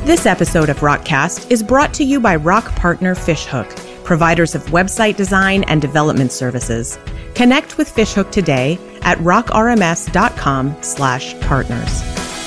This episode of Rockcast is brought to you by Rock Partner Fishhook, providers of website design and development services. Connect with Fishhook today at rockrms.com/partners.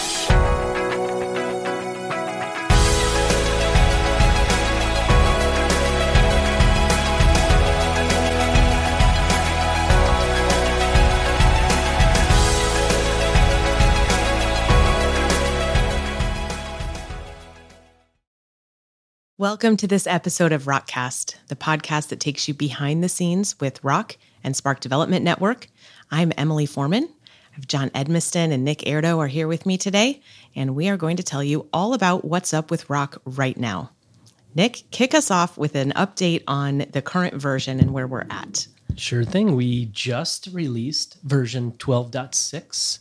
Welcome to this episode of Rockcast, the podcast that takes you behind the scenes with Rock and Spark Development Network. I'm Emily Foreman. I have John Edmiston and Nick Erdo are here with me today, and we are going to tell you all about what's up with Rock right now. Nick, kick us off with an update on the current version and where we're at. Sure thing. We just released version 12.6,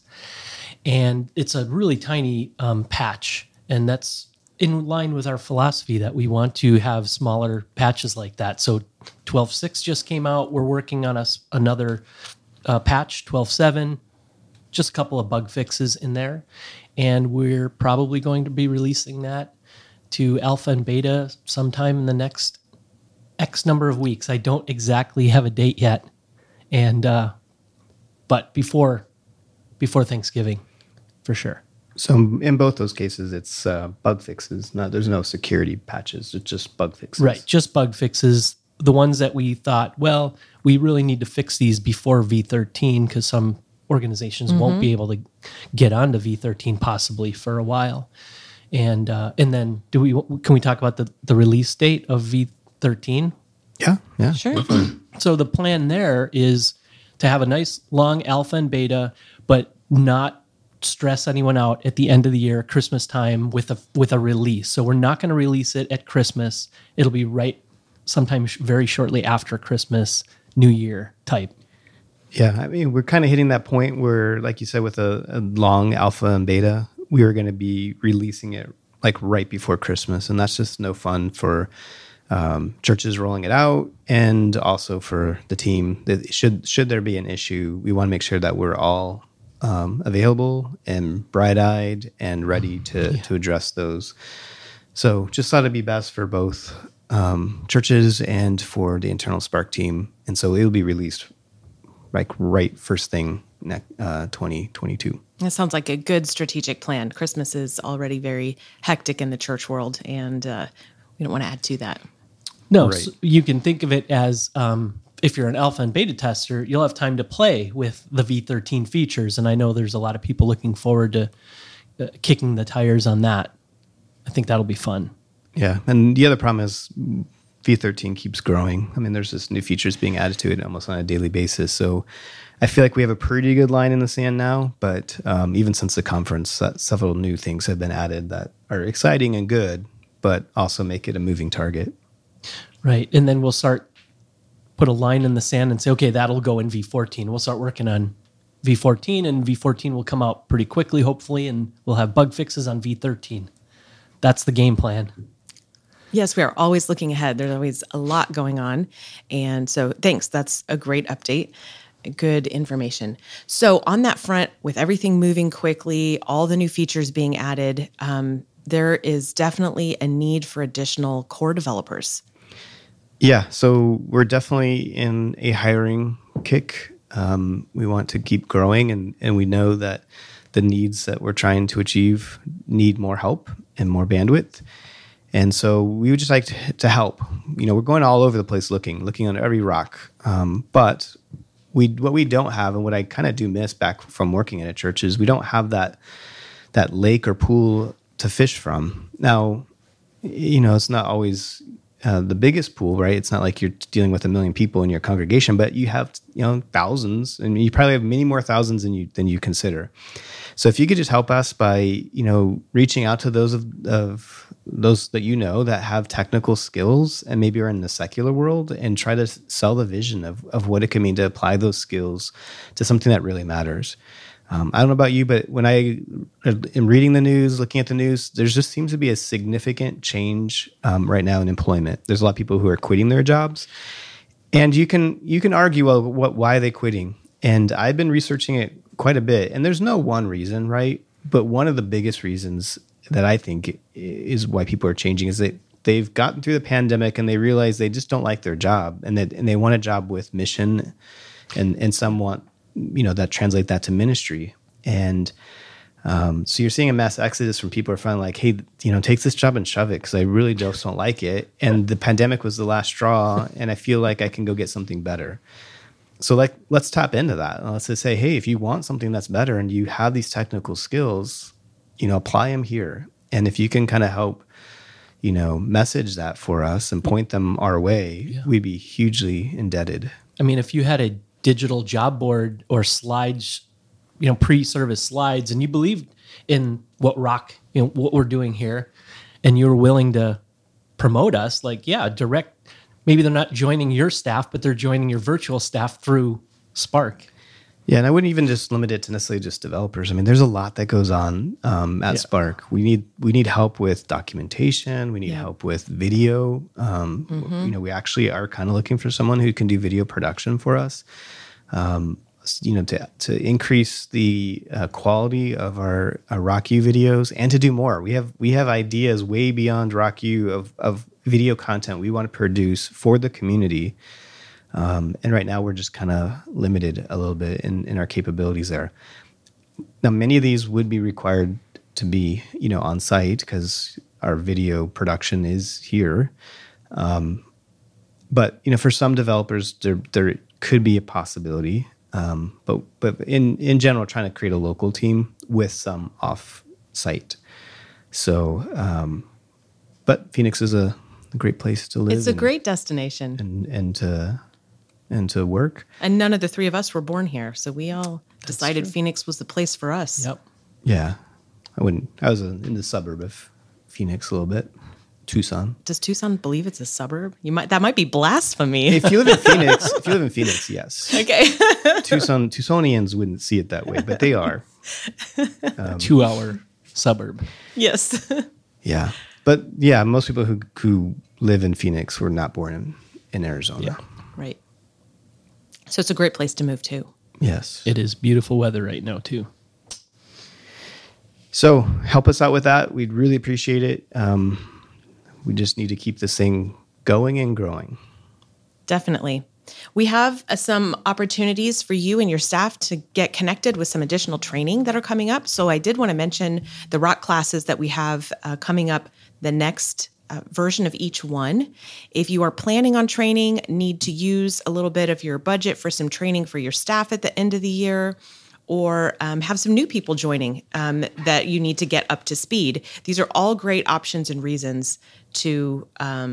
and it's a really tiny patch, and that's in line with our philosophy that we want to have smaller patches like that. So 12.6 just came out. We're working on another patch, 12.7, just a couple of bug fixes in there. And we're probably going to be releasing that to alpha and beta sometime in the next X number of weeks. I don't exactly have a date yet. And but before Thanksgiving, for sure. So in both those cases, it's bug fixes. There's no security patches. It's just bug fixes. Right, just bug fixes. The ones that we thought, well, we really need to fix these before V13 because some organizations won't be able to get onto V13 possibly for a while. And then can we talk about the release date of V13? Yeah, sure. So the plan there is to have a nice long alpha and beta, but not stress anyone out at the end of the year, Christmas time, with a release. So we're not going to release it at Christmas. It'll be right sometime very shortly after Christmas, New Year type. Yeah, I mean, we're kind of hitting that point where, like you said, with a long alpha and beta, we are going to be releasing it like right before Christmas. And that's just no fun for churches rolling it out, and also for the team. That should there be an issue, we want to make sure that we're all available and bright-eyed and ready to address those. So just thought it'd be best for both churches and for the internal Spark team. And so it'll be released like right first thing 2022. That sounds like a good strategic plan. Christmas is already very hectic in the church world, and we don't want to add to that. No, Right. So you can think of it as if you're an alpha and beta tester, you'll have time to play with the V13 features. And I know there's a lot of people looking forward to kicking the tires on that. I think that'll be fun. Yeah, and the other problem is V13 keeps growing. I mean, there's just new features being added to it almost on a daily basis. So I feel like we have a pretty good line in the sand now. But even since the conference, several new things have been added that are exciting and good, but also make it a moving target. Right. And then we'll put a line in the sand and say, okay, that'll go in V14. We'll start working on V14, and V14 will come out pretty quickly, hopefully, and we'll have bug fixes on V13. That's the game plan. Yes, we are always looking ahead. There's always a lot going on. And so thanks. That's a great update. Good information. So on that front, with everything moving quickly, all the new features being added, there is definitely a need for additional core developers. Yeah, so we're definitely in a hiring kick. We want to keep growing, and we know that the needs that we're trying to achieve need more help and more bandwidth. And so we would just like to help. You know, we're going all over the place looking on every rock. But what we don't have, and what I kind of do miss back from working at a church, is we don't have that lake or pool to fish from. Now, you know, it's not always the biggest pool, right? It's not like you're dealing with 1 million people in your congregation, but you have, thousands, and you probably have many more thousands than you consider. So if you could just help us by, reaching out to those of those that that have technical skills and maybe are in the secular world, and try to sell the vision of what it can mean to apply those skills to something that really matters. I don't know about you, but when I am reading the news, looking at the news, there just seems to be a significant change right now in employment. There's a lot of people who are quitting their jobs, and you can argue, well, why are they quitting? And I've been researching it quite a bit, and there's no one reason, right? But one of the biggest reasons that I think is why people are changing is that they've gotten through the pandemic and they realize they just don't like their job, and they want a job with mission, and some want, that translate that to ministry. And so you're seeing a mass exodus from people who are finally like, hey, take this job and shove it because I really just don't like it. And the pandemic was the last straw, and I feel like I can go get something better. So let's tap into that. And let's just say, hey, if you want something that's better and you have these technical skills, apply them here. And if you can kind of help, message that for us and point them our way, we'd be hugely indebted. I mean, if you had a digital job board or slides, pre-service slides, and you believed in what Rock, what we're doing here, and you're willing to promote us, direct. Maybe they're not joining your staff, but they're joining your virtual staff through Spark. Yeah, and I wouldn't even just limit it to necessarily just developers. I mean, there's a lot that goes on at Spark. We need help with documentation. We need help with video. We actually are kind of looking for someone who can do video production for us. To increase the quality of our RockU videos and to do more. We have ideas way beyond RockU of video content we want to produce for the community. And right now we're just kind of limited a little bit in our capabilities there. Now, many of these would be required to be, on site because our video production is here. But, for some developers, there could be a possibility. But in general, trying to create a local team with some off-site. So, but Phoenix is a great place to live. It's a great destination. And to work. And none of the three of us were born here, so we all decided Phoenix was the place for us. Yep. Yeah. I was in the suburb of Phoenix a little bit. Tucson. Does Tucson believe it's a suburb? That might be blasphemy. If you live in Phoenix, yes. Okay. Tucsonians wouldn't see it that way, but they are. 2-hour suburb. Yes. Yeah. But yeah, most people who live in Phoenix were not born in Arizona. Yeah. Right. So it's a great place to move to. Yes. It is beautiful weather right now, too. So help us out with that. We'd really appreciate it. We just need to keep this thing going and growing. Definitely. We have some opportunities for you and your staff to get connected with some additional training that are coming up. So I did want to mention the Rock classes that we have coming up, the next version of each one. If you are planning on training, need to use a little bit of your budget for some training for your staff at the end of the year, or have some new people joining that you need to get up to speed. These are all great options and reasons to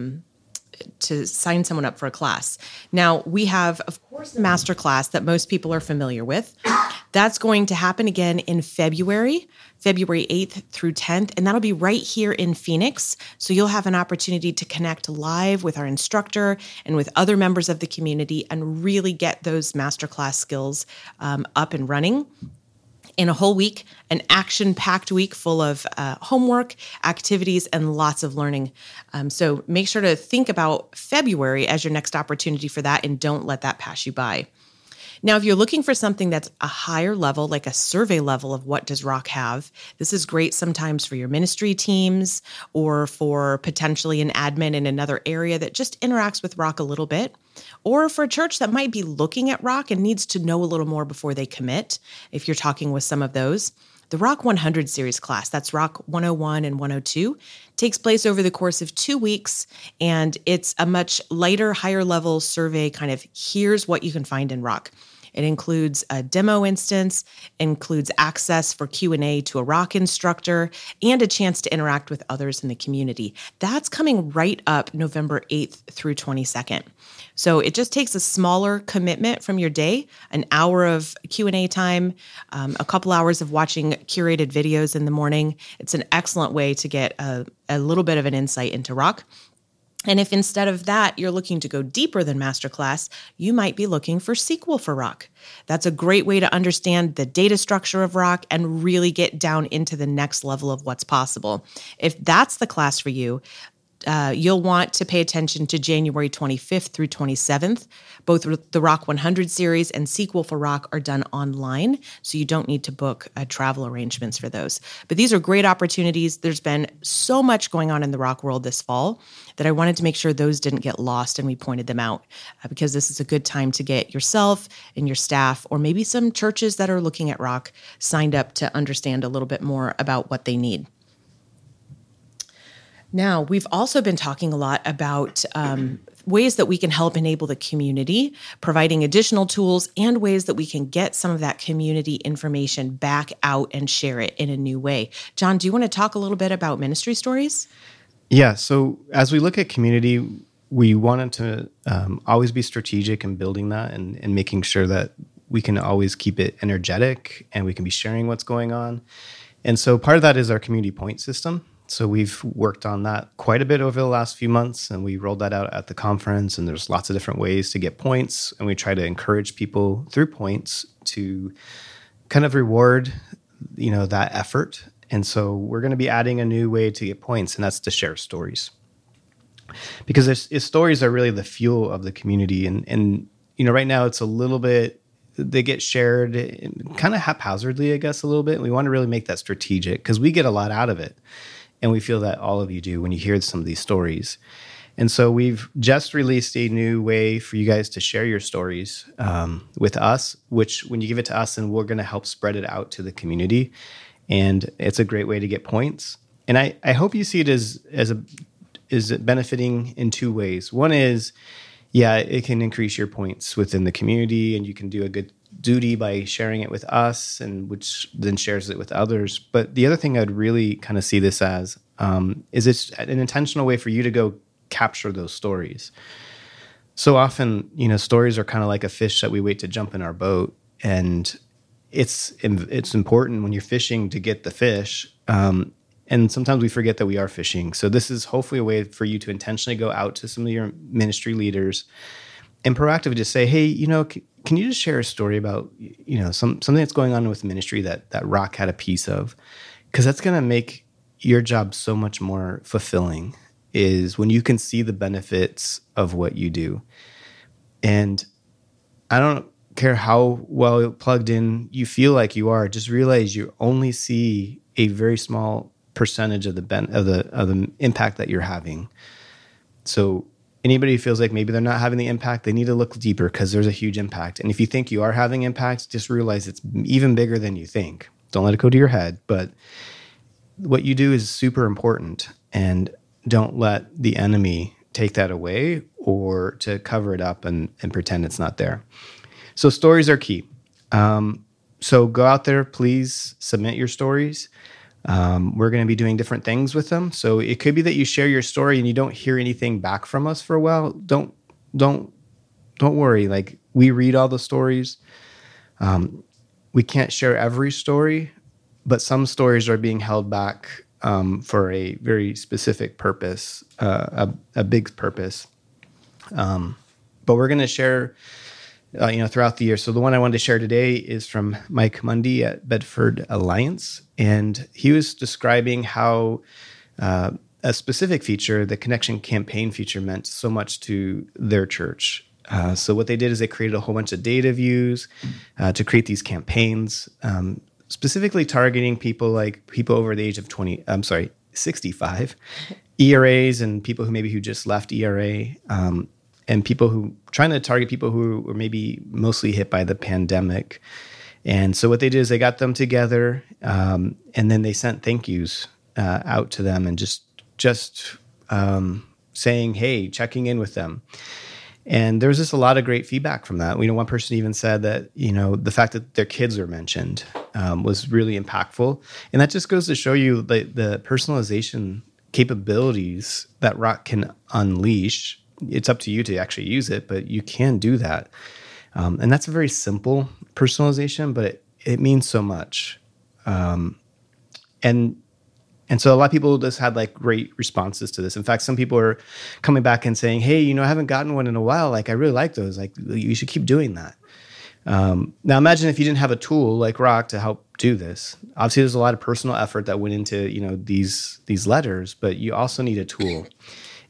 sign someone up for a class. Now, we have, of course, the master class that most people are familiar with. That's going to happen again in February 8th through 10th, and that'll be right here in Phoenix. So you'll have an opportunity to connect live with our instructor and with other members of the community and really get those masterclass skills up and running. In a whole week, an action-packed week full of homework, activities, and lots of learning. So make sure to think about February as your next opportunity for that, and don't let that pass you by. Now, if you're looking for something that's a higher level, like a survey level of what does Rock have, this is great sometimes for your ministry teams or for potentially an admin in another area that just interacts with Rock a little bit, or for a church that might be looking at Rock and needs to know a little more before they commit, if you're talking with some of those. The Rock 100 series class, that's Rock 101 and 102, takes place over the course of 2 weeks, and it's a much lighter, higher level survey, kind of here's what you can find in Rock. It includes a demo instance, includes access for Q&A to a Rock instructor, and a chance to interact with others in the community. That's coming right up November 8th through 22nd. So it just takes a smaller commitment from your day, an hour of Q&A time, a couple hours of watching curated videos in the morning. It's an excellent way to get a little bit of an insight into Rock. And if instead of that, you're looking to go deeper than Masterclass, you might be looking for SQL for Rock. That's a great way to understand the data structure of Rock and really get down into the next level of what's possible. If that's the class for you, You'll want to pay attention to January 25th through 27th. Both the Rock 100 series and Sequel for Rock are done online, so you don't need to book travel arrangements for those. But these are great opportunities. There's been so much going on in the rock world this fall that I wanted to make sure those didn't get lost, and we pointed them out because this is a good time to get yourself and your staff, or maybe some churches that are looking at rock, signed up to understand a little bit more about what they need. Now, we've also been talking a lot about ways that we can help enable the community, providing additional tools and ways that we can get some of that community information back out and share it in a new way. John, do you want to talk a little bit about ministry stories? Yeah. So as we look at community, we wanted to always be strategic in building that and making sure that we can always keep it energetic and we can be sharing what's going on. And so part of that is our community point system. So we've worked on that quite a bit over the last few months, and we rolled that out at the conference, and there's lots of different ways to get points, and we try to encourage people through points to kind of reward, that effort. And so we're going to be adding a new way to get points, and that's to share stories. Because stories are really the fuel of the community, and right now it's a little bit, they get shared kind of haphazardly, I guess, a little bit. We want to really make that strategic because we get a lot out of it. And we feel that all of you do when you hear some of these stories. And so we've just released a new way for you guys to share your stories with us, which when you give it to us, and we're going to help spread it out to the community. And it's a great way to get points. And I hope you see it as benefiting in two ways. One is, it can increase your points within the community, and you can do a good duty by sharing it with us, and which then shares it with others. But the other thing I'd really kind of see this as is it's an intentional way for you to go capture those stories. So often, stories are kind of like a fish that we wait to jump in our boat, and it's important when you're fishing to get the fish. And sometimes we forget that we are fishing. So this is hopefully a way for you to intentionally go out to some of your ministry leaders and proactively just say, hey, can you just share a story about, something that's going on with the ministry that Rock had a piece of? Because that's going to make your job so much more fulfilling, is when you can see the benefits of what you do. And I don't care how well plugged in you feel like you are, just realize you only see a very small percentage of the impact that you're having. So anybody who feels like maybe they're not having the impact, they need to look deeper, because there's a huge impact. And if you think you are having impact, just realize it's even bigger than you think. Don't let it go to your head. But what you do is super important, and don't let the enemy take that away or to cover it up and pretend it's not there. So stories are key. So go out there, please submit your stories. We're going to be doing different things with them. So it could be that you share your story and you don't hear anything back from us for a while. Don't worry. Like, we read all the stories. We can't share every story, but some stories are being held back for a very specific purpose, a big purpose. But we're going to share throughout the year. So the one I wanted to share today is from Mike Mundy at Bedford Alliance. And he was describing how a specific feature, the Connection Campaign feature, meant so much to their church. So what they did is they created a whole bunch of data views to create these campaigns, specifically targeting people over the age of 65, ERAs, and people who just left ERA, and trying to target people who were maybe mostly hit by the pandemic. And so what they did is they got them together, and then they sent thank yous out to them, and just saying, hey, checking in with them. And there was just a lot of great feedback from that. One person even said that, the fact that their kids were mentioned was really impactful. And that just goes to show you the personalization capabilities that Rock can unleash. It's up to you to actually use it, but you can do that. And that's a very simple personalization, but it means so much. And so a lot of people just had great responses to this. In fact, some people are coming back and saying, hey, I haven't gotten one in a while. I really like those. You should keep doing that. Now imagine if you didn't have a tool like Rock to help do this. Obviously, there's a lot of personal effort that went into, these letters, but you also need a tool.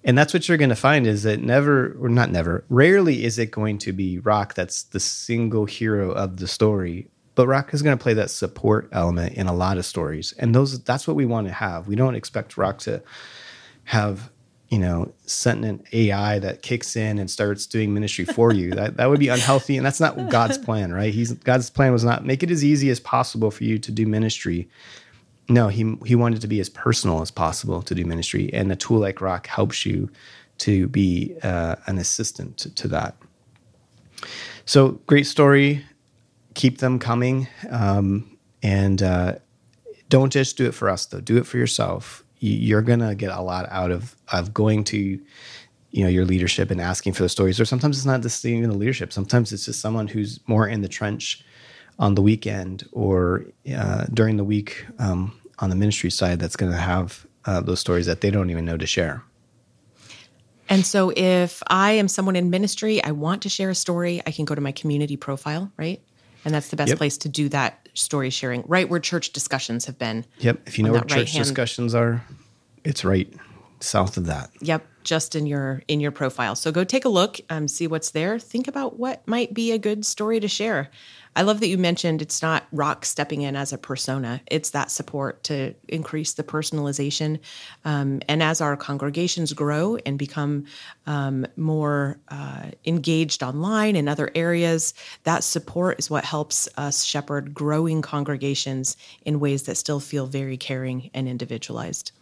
And that's what you're going to find is that rarely is it going to be Rock that's the single hero of the story. But Rock is going to play that support element in a lot of stories. And that's what we want to have. We don't expect Rock to have, sentient AI that kicks in and starts doing ministry for you. That would be unhealthy. And that's not God's plan, right? God's plan was not make it as easy as possible for you to do ministry. No, he wanted to be as personal as possible to do ministry. And a tool like Rock helps you to be an assistant to that. So great story. Keep them coming. And don't just do it for us, though. Do it for yourself. You're going to get a lot out of going to, your leadership and asking for the stories. Or sometimes it's not just even the leadership. Sometimes it's just someone who's more in the trench on the weekend or during the week on the ministry side that's going to have those stories that they don't even know to share. And so if I am someone in ministry, I want to share a story, I can go to my community profile, right? And that's the best place to do that story sharing, right where church discussions have been. Yep. If you know where church discussions are, it's right south of that. Yep. Just in your profile. So go take a look, see what's there. Think about what might be a good story to share. I love that you mentioned it's not Rock stepping in as a persona. It's that support to increase the personalization. And as our congregations grow and become more engaged online and other areas, that support is what helps us shepherd growing congregations in ways that still feel very caring and individualized.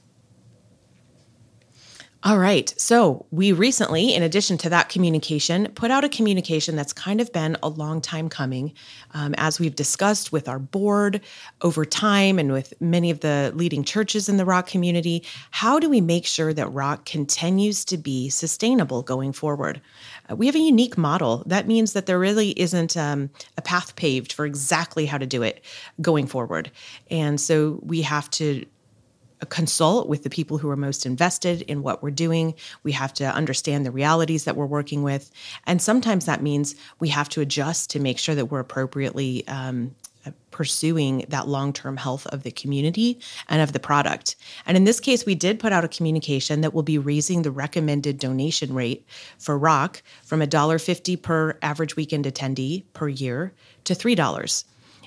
All right. So we recently, in addition to that communication, put out a communication that's kind of been a long time coming. As we've discussed with our board over time and with many of the leading churches in the Rock community, how do we make sure that Rock continues to be sustainable going forward? We have a unique model. That means that there really isn't a path paved for exactly how to do it going forward. And so we have to consult with the people who are most invested in what we're doing. We have to understand the realities that we're working with. And sometimes that means we have to adjust to make sure that we're appropriately pursuing that long-term health of the community and of the product. And in this case, we did put out a communication that will be raising the recommended donation rate for Rock from $1.50 per average weekend attendee per year to $3.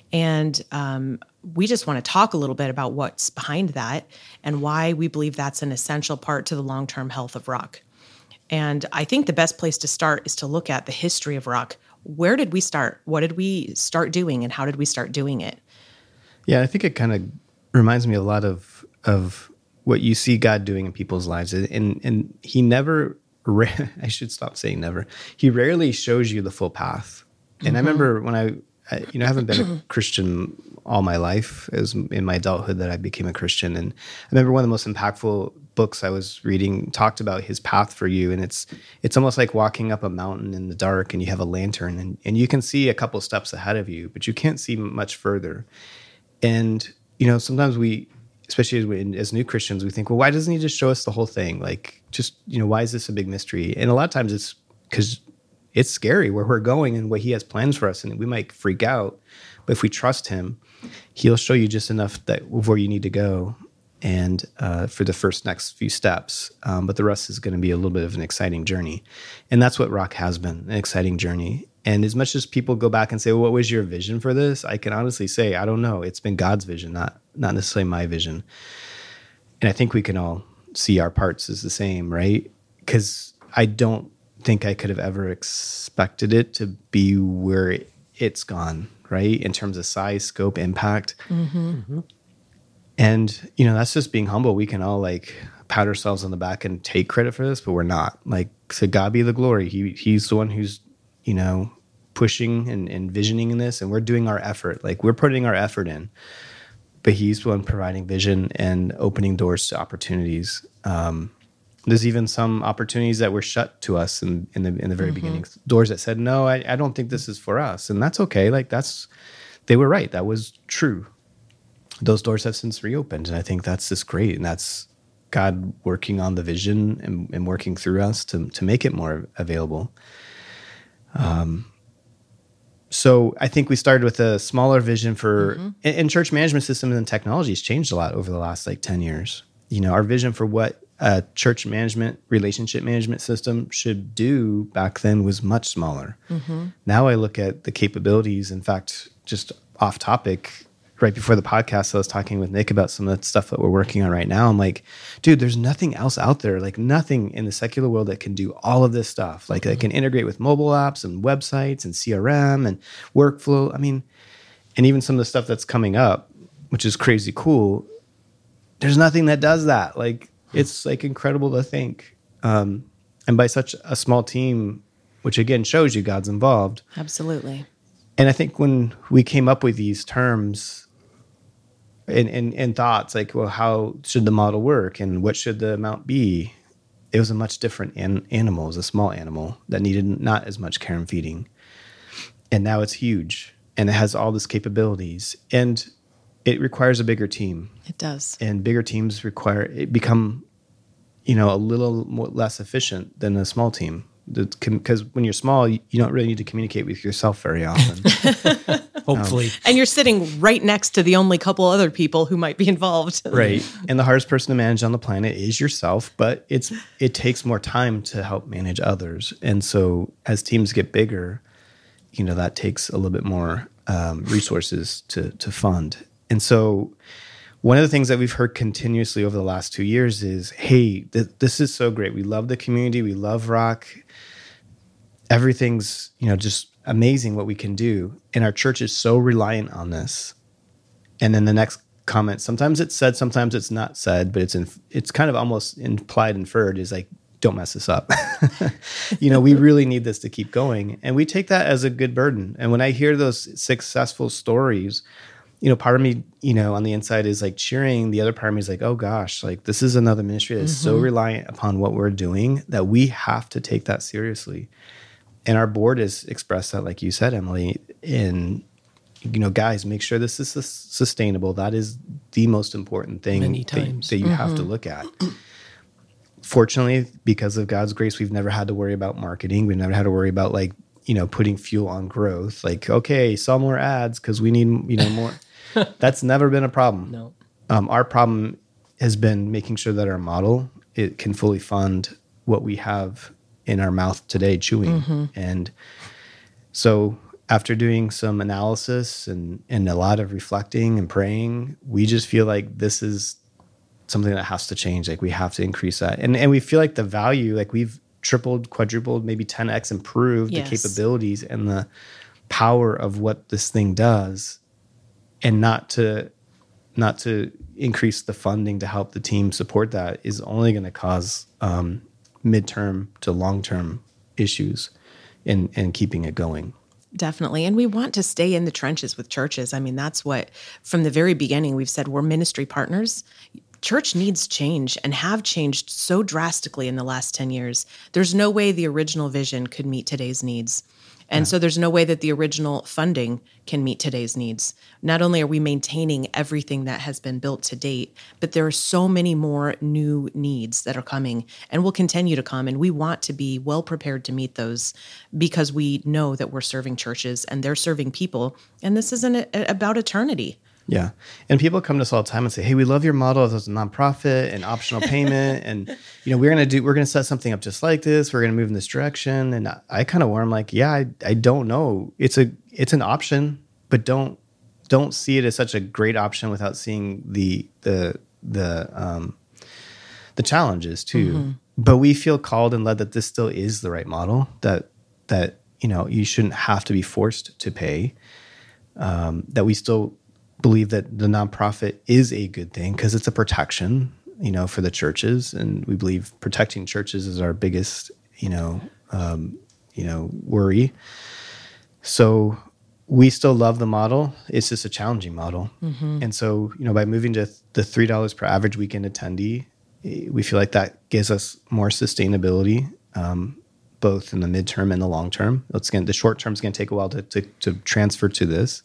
And we just want to talk a little bit about what's behind that and why we believe that's an essential part to the long-term health of Rock. And I think the best place to start is to look at the history of Rock. Where did we start? What did we start doing, and how did we start doing it? Yeah, I think it kind of reminds me a lot of what you see God doing in people's lives. And he never, I should stop saying never, he rarely shows you the full path. And I remember when I haven't been a Christian all my life. It was in my adulthood that I became a Christian. And I remember one of the most impactful books I was reading talked about his path for you. And it's almost like walking up a mountain in the dark and you have a lantern and you can see a couple steps ahead of you, but you can't see much further. And, sometimes we, especially as new Christians, we think, well, why doesn't he just show us the whole thing? Like, just, why is this a big mystery? And a lot of times it's because it's scary where we're going and what he has plans for us. And we might freak out, but if we trust him, he'll show you just enough that where you need to go and for the next few steps. But the rest is going to be a little bit of an exciting journey. And that's what Rock has been, an exciting journey. And as much as people go back and say, well, what was your vision for this? I can honestly say, I don't know. It's been God's vision, not necessarily my vision. And I think we can all see our parts as the same, right? Because I don't think I could have ever expected it to be where it's gone, right? In terms of size, scope, impact. Mm-hmm. Mm-hmm. And, that's just being humble. We can all pat ourselves on the back and take credit for this, but we're not. To God be the glory. He's the one who's, pushing and visioning in this, and we're doing our effort. We're putting our effort in, but he's the one providing vision and opening doors to opportunities. There's even some opportunities that were shut to us in the very beginning. Doors that said, no, I don't think this is for us. And that's okay. They were right. That was true. Those doors have since reopened. And I think that's just great. And that's God working on the vision and working through us to make it more available. So I think we started with a smaller vision for, and church management systems and technology has changed a lot over the last 10 years. Our vision for what a church management, relationship management system should do back then was much smaller. Now I look at the capabilities. In fact, just off topic, right before the podcast, I was talking with Nick about some of the stuff that we're working on right now. I'm like, dude, there's nothing else out there, like nothing in the secular world that can do all of this stuff. Like that can integrate with mobile apps and websites and CRM and workflow. I mean, and even some of the stuff that's coming up, which is crazy cool. There's nothing that does that. Like, it's like incredible to think. And by such a small team, which again shows you God's involved. Absolutely. And I think when we came up with these terms and thoughts like, well, how should the model work and what should the amount be? It was a much different animal. It was a small animal that needed not as much care and feeding. And now it's huge and it has all these capabilities. And it requires a bigger team. It does. And bigger teams become, a little more, less efficient than a small team. Because when you're small, you don't really need to communicate with yourself very often. Hopefully. And you're sitting right next to the only couple other people who might be involved. Right. And the hardest person to manage on the planet is yourself, but it takes more time to help manage others. And so as teams get bigger, that takes a little bit more resources to fund. And so one of the things that we've heard continuously over the last 2 years is, hey, this is so great. We love the community. We love Rock. Everything's, just amazing what we can do. And our church is so reliant on this. And then the next comment, sometimes it's said, sometimes it's not said, but it's kind of almost implied, inferred is like, don't mess this up. We really need this to keep going. And we take that as a good burden. And when I hear those successful stories, part of me, on the inside is like cheering. The other part of me is like, oh gosh, like this is another ministry that's so reliant upon what we're doing that we have to take that seriously. And our board has expressed that, like you said, Emily, in, guys, make sure this is sustainable. That is the most important thing that you have to look at. Fortunately, because of God's grace, we've never had to worry about marketing. We've never had to worry about putting fuel on growth. Like, okay, sell more ads because we need, more. That's never been a problem. No. Our problem has been making sure that our model, it can fully fund what we have in our mouth today, chewing. And so after doing some analysis and a lot of reflecting and praying, we just feel like this is something that has to change. Like we have to increase that. And we feel like the value, like we've tripled, quadrupled, maybe 10x improved the capabilities and the power of what this thing does. And not to increase the funding to help the team support that is only going to cause midterm to long-term issues in keeping it going. Definitely. And we want to stay in the trenches with churches. I mean, that's what, from the very beginning, we've said we're ministry partners. Church needs change and have changed so drastically in the last 10 years. There's no way the original vision could meet today's needs. And so there's no way that the original funding can meet today's needs. Not only are we maintaining everything that has been built to date, but there are so many more new needs that are coming and will continue to come. And we want to be well prepared to meet those because we know that we're serving churches and they're serving people. And this isn't about eternity. Yeah. And people come to us all the time and say, hey, we love your model as a nonprofit and optional payment. And, we're going to set something up just like this. We're going to move in this direction. And I kind of warm like, yeah, I don't know. It's an option, but don't see it as such a great option without seeing the challenges too. But we feel called and led that this still is the right model, that you shouldn't have to be forced to pay, that we still believe that the nonprofit is a good thing because it's a protection, for the churches. And we believe protecting churches is our biggest, worry. So we still love the model. It's just a challenging model. And so, by moving to the $3 per average weekend attendee, we feel like that gives us more sustainability, both in the midterm and the long term. The short term is going to take a while to transfer to this.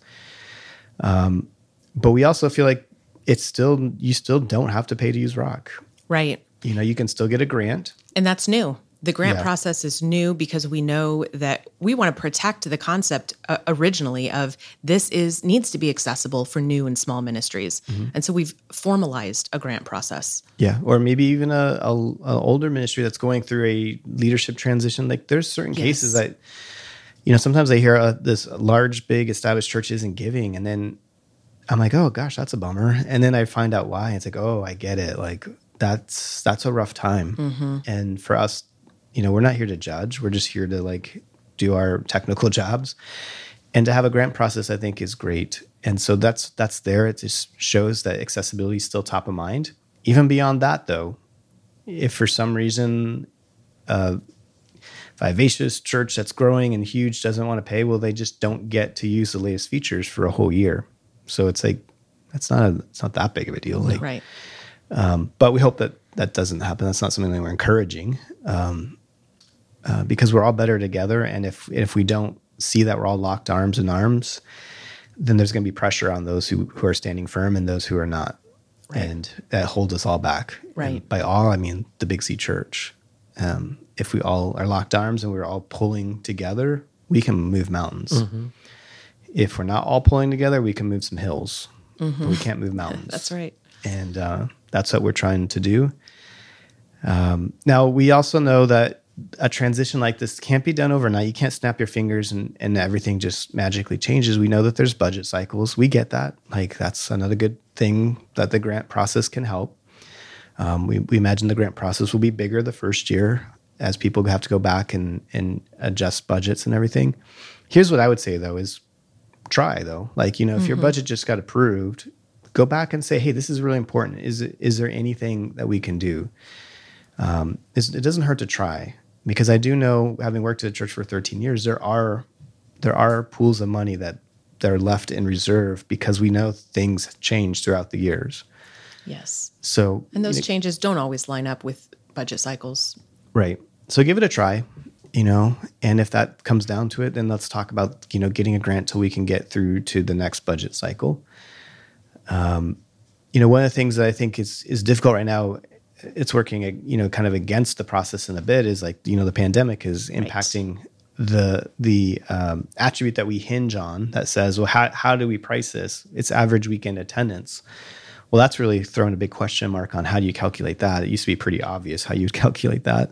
But we also feel like you still don't have to pay to use Rock. Right. You can still get a grant. And that's new. The grant Yeah. process is new because we know that we want to protect the concept originally of needs to be accessible for new and small ministries. And so we've formalized a grant process. Yeah, or maybe even a older ministry that's going through a leadership transition. Like there's certain cases that, sometimes I hear this large, big established church isn't giving, and then I'm like, oh gosh, that's a bummer. And then I find out why. It's like, oh, I get it. Like that's a rough time. And for us, we're not here to judge. We're just here to like do our technical jobs. And to have a grant process, I think, is great. And so that's there. It just shows that accessibility is still top of mind. Even beyond that, though, if for some reason Vivacious church that's growing and huge doesn't want to pay, well, they just don't get to use the latest features for a whole year. So it's like it's not that big of a deal. Like, Right. But we hope that doesn't happen. That's not something that we're encouraging. Because we're all better together, and if we don't see that we're all locked arms in arms, then there's going to be pressure on those who are standing firm and those who are not, and that holds us all back. Right. And by all, I mean the Big C Church. If we all are locked arms and we're all pulling together, we can move mountains. If we're not all pulling together, we can move some hills, but we can't move mountains. That's right. And that's what we're trying to do. Now, we also know that a transition like this can't be done overnight. You can't snap your fingers and everything just magically changes. We know that there's budget cycles. We get that. Like, that's another good thing that the grant process can help. We imagine the grant process will be bigger the first year as people have to go back and adjust budgets and everything. Here's what I would say, though, is try, though. Like, if your budget just got approved, go back and say, hey, this is really important. Is there anything that we can do? It doesn't hurt to try, because I do know, having worked at a church for 13 years, there are pools of money that are left in reserve because we know things change throughout the years. Yes. So, And those changes don't always line up with budget cycles. Right. So give it a try, and if that comes down to it, then let's talk about, getting a grant till we can get through to the next budget cycle. One of the things that I think is difficult right now, it's working, kind of against the process in a bit, is like, the pandemic is impacting the attribute that we hinge on that says, well, how do we price this? It's average weekend attendance. Well, that's really thrown a big question mark on how do you calculate that. It used to be pretty obvious how you'd calculate that.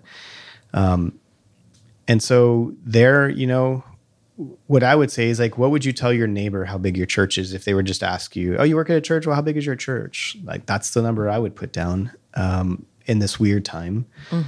And so there, what I would say is, like, what would you tell your neighbor how big your church is if they were just to ask you, oh, you work at a church? Well, how big is your church? Like, that's the number I would put down in this weird time.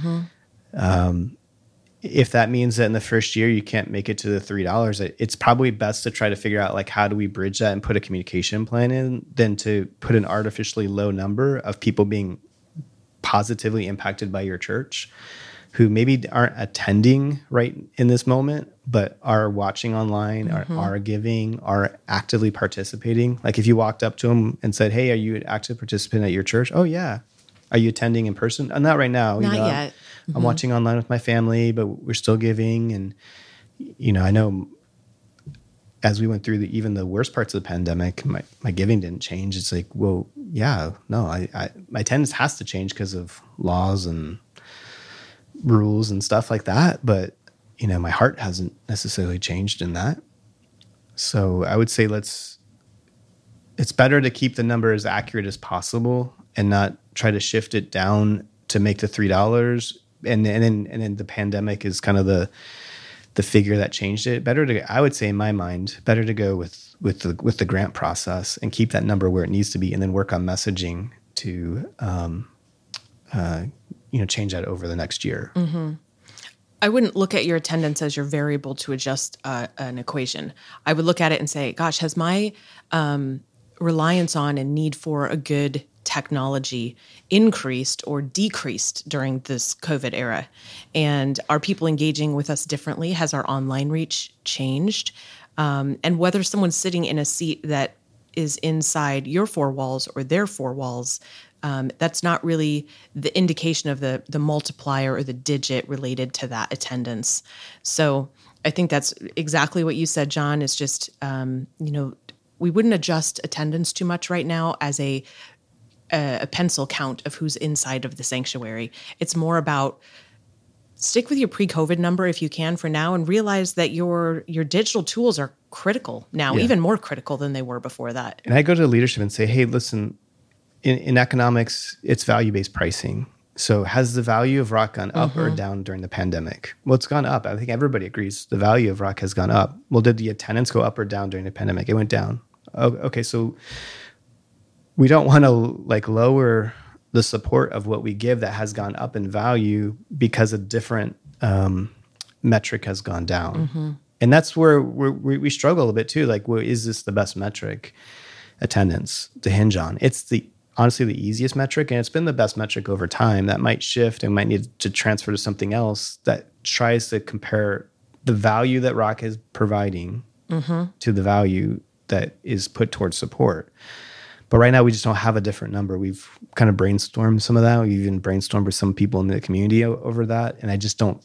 If that means that in the first year you can't make it to the $3, it's probably best to try to figure out, like, how do we bridge that and put a communication plan in, than to put an artificially low number of people being positively impacted by your church who maybe aren't attending right in this moment, but are watching online, are giving, are actively participating. Like, if you walked up to them and said, hey, are you an active participant at your church? Oh, yeah. Are you attending in person? Not right now. Not yet. I'm watching online with my family, but we're still giving. And, I know as we went through even the worst parts of the pandemic, my giving didn't change. It's like, well, yeah, no, my attendance has to change because of laws and rules and stuff like that. But, my heart hasn't necessarily changed in that. So I would say it's better to keep the number as accurate as possible and not try to shift it down to make the $3. And then the pandemic is kind of the figure that changed it. I would say, in my mind, better to go with the grant process and keep that number where it needs to be, and then work on messaging to change that over the next year. I wouldn't look at your attendance as your variable to adjust an equation. I would look at it and say, gosh, has my reliance on and need for a good technology increased or decreased during this COVID era? And are people engaging with us differently? Has our online reach changed? And whether someone's sitting in a seat that is inside your four walls or their four walls, that's not really the indication of the multiplier or the digit related to that attendance. So I think that's exactly what you said, John, is just, we wouldn't adjust attendance too much right now as a pencil count of who's inside of the sanctuary. It's more about Stick with your pre-COVID number if you can for now, and realize that your digital tools are critical now, even more critical than they were before that. And I go to leadership and say, hey, listen, in economics, it's value-based pricing. So has the value of Rock gone up or down during the pandemic? Well, it's gone up. I think everybody agrees the value of Rock has gone up. Well, did the attendance go up or down during the pandemic? It went down. Oh, okay, so we don't want to lower the support of what we give that has gone up in value because a different metric has gone down. And that's where we struggle a bit too. Like, well, is this the best metric, attendance, to hinge on? It's honestly the easiest metric, and it's been the best metric over time. That might shift and might need to transfer to something else that tries to compare the value that Rock is providing to the value that is put towards support. But right now, we just don't have a different number. We've kind of brainstormed some of that. We've even brainstormed with some people in the community over that. And I just don't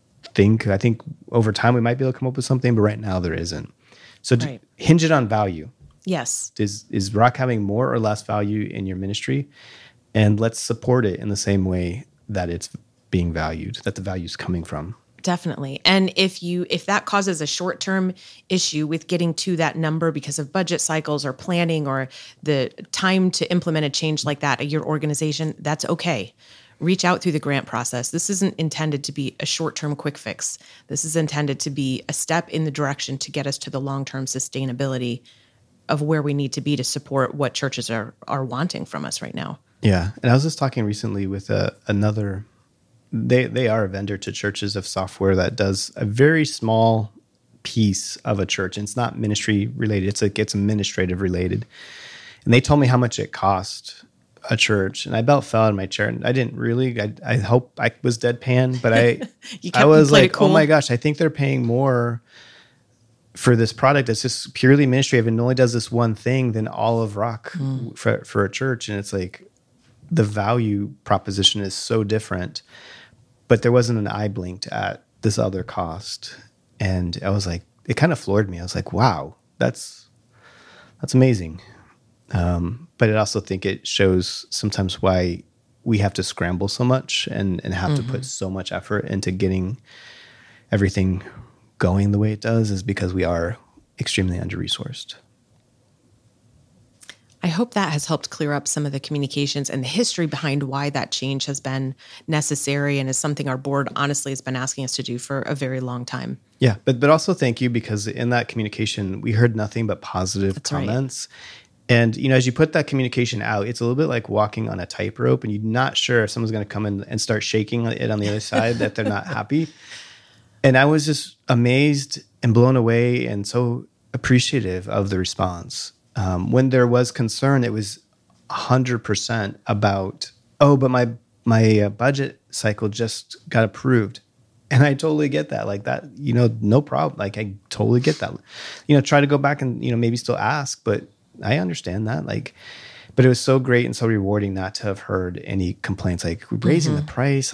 I think over time we might be able to come up with something, but right now there isn't. So hinge it on value. Yes. Is Rock having more or less value in your ministry? And let's support it in the same way that it's being valued, that the value is coming from. Definitely. And if that causes a short-term issue with getting to that number because of budget cycles or planning or the time to implement a change like that at your organization, that's okay. Reach out through the grant process. This isn't intended to be a short-term quick fix. This is intended to be a step in the direction to get us to the long-term sustainability of where we need to be to support what churches are wanting from us right now. Yeah. And I was just talking recently with another, they are a vendor to churches of software that does a very small piece of a church. And it's not ministry related. It's administrative related. And they told me how much it cost a church, and I about fell out of my chair. And I didn't really, I hope I was deadpan, but I was like, cool. Oh my gosh, I think they're paying more for this product that's just purely administrative and only does this one thing than all of Rock for a church. And it's like the value proposition is so different, but there wasn't an eye blinked at this other cost. And I was like, it kind of floored me. I was like, wow, that's amazing. But I also think it shows sometimes why we have to scramble so much and have to put so much effort into getting everything going the way it does, is because we are extremely under-resourced. I hope that has helped clear up some of the communications and the history behind why that change has been necessary and is something our board honestly has been asking us to do for a very long time. Yeah, but also thank you, because in that communication, we heard nothing but positive comments. Right. And, as you put that communication out, it's a little bit like walking on a tightrope, and you're not sure if someone's going to come in and start shaking it on the other side, that they're not happy. And I was just amazed and blown away and so appreciative of the response. When there was concern, it was 100% about, but my budget cycle just got approved. And I totally get that. Like that, no problem. Like I totally get that. Try to go back and, maybe still ask, but I understand that. But it was so great and so rewarding not to have heard any complaints, like raising the price,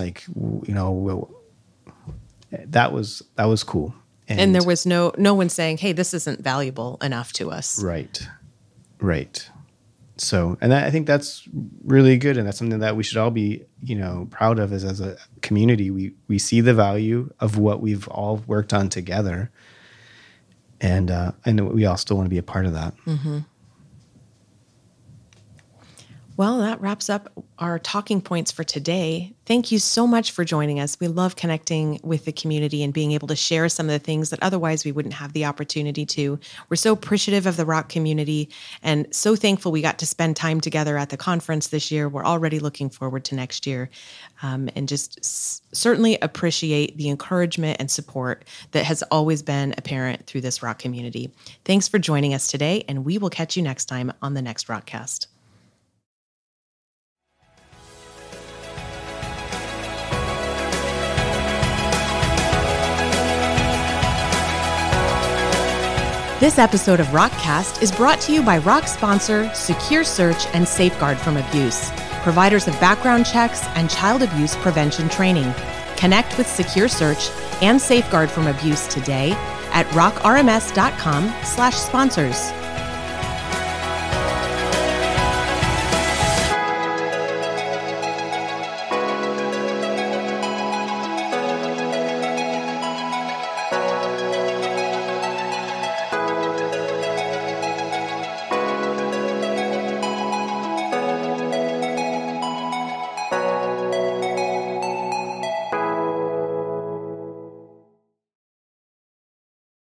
that was cool. And there was no one saying, hey, this isn't valuable enough to us. Right. So, and I think that's really good. And that's something that we should all be, proud of as a community. We see the value of what we've all worked on together. And we all still want to be a part of that. Mm-hmm. Well, that wraps up our talking points for today. Thank you so much for joining us. We love connecting with the community and being able to share some of the things that otherwise we wouldn't have the opportunity to. We're so appreciative of the Rock community and so thankful we got to spend time together at the conference this year. We're already looking forward to next year, and just certainly appreciate the encouragement and support that has always been apparent through this Rock community. Thanks for joining us today, and we will catch you next time on the next Rockcast. This episode of Rockcast is brought to you by Rock sponsor Secure Search and Safeguard from Abuse, providers of background checks and child abuse prevention training. Connect with Secure Search and Safeguard from Abuse today at rockrms.com/sponsors.